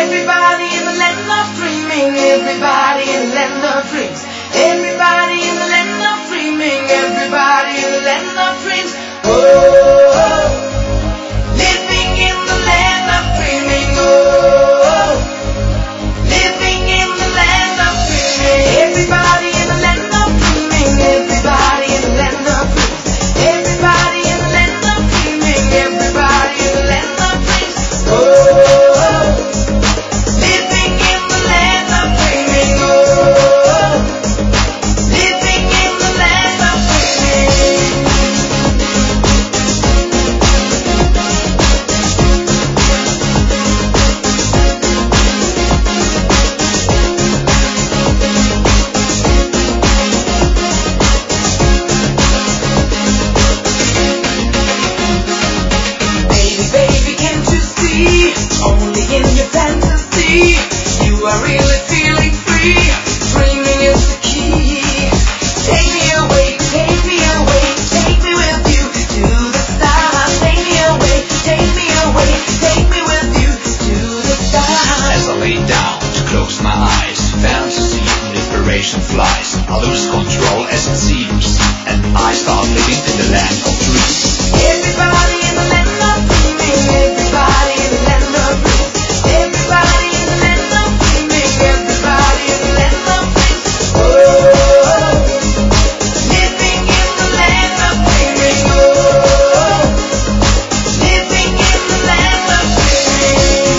Everybody in the land of dreaming, everybody in the land of dreams. Everybody in the land of dreaming, everybody in the land of dreams. Oh, living in the land of dreaming. Oh, living in the land of dreaming. Everybody in the land of dreaming, everybody in the land of dreams. Everybody in the land of dreaming, everybody in the land of dreams. Oh, living in the land of dreaming. Oh, living in the land of dreaming. Baby, baby, can't you see? Only in your fantasy, you are really feeling free. Dreaming is the key. Take me away, take me away, take me with you to the stars. Take me away, take me away, take me with you to the stars. As I lay down to close my eyes, fantasy and inspiration flies. I lose control as it seems, and I start living in the land of dreams. Everybody in the land of dreaming, everybody in the land of dreams. Everybody in the land of dreaming, everybody in the land of dreams. Oh, living in the land of dreaming. Oh, living in the land of dreaming.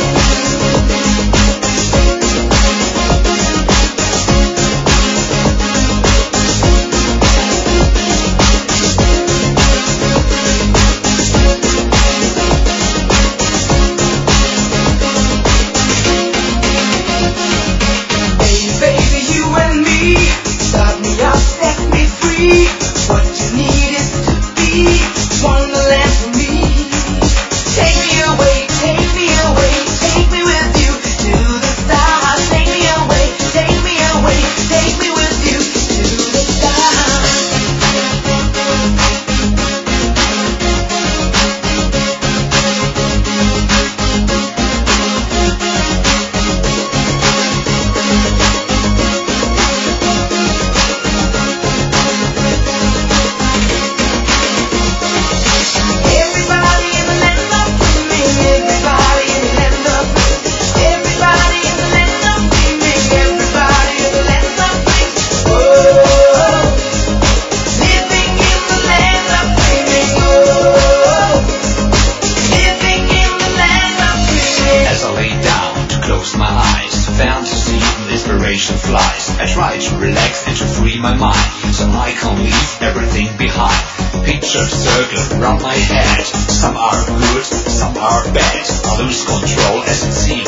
Baby, baby, you and me, start me up, set me free. What you need is to be wonderland for me. Take me away, take me away, take me with you to the stars. Take me away, take me away, take me with you to the stars. Everybody in the land of dreaming, everybody in the land of dreams. Everybody in the land of dreaming, everybody in the land of dreams. Oh, living in the land of dreaming. Oh, living in the land of dreaming. As I lay down to close my eyes, fantasy and inspiration flies. I try to relax and to free my mind, so I can leave everything behind. Pictures circle around my head. Some are good, some are bad. I lose control as it seems,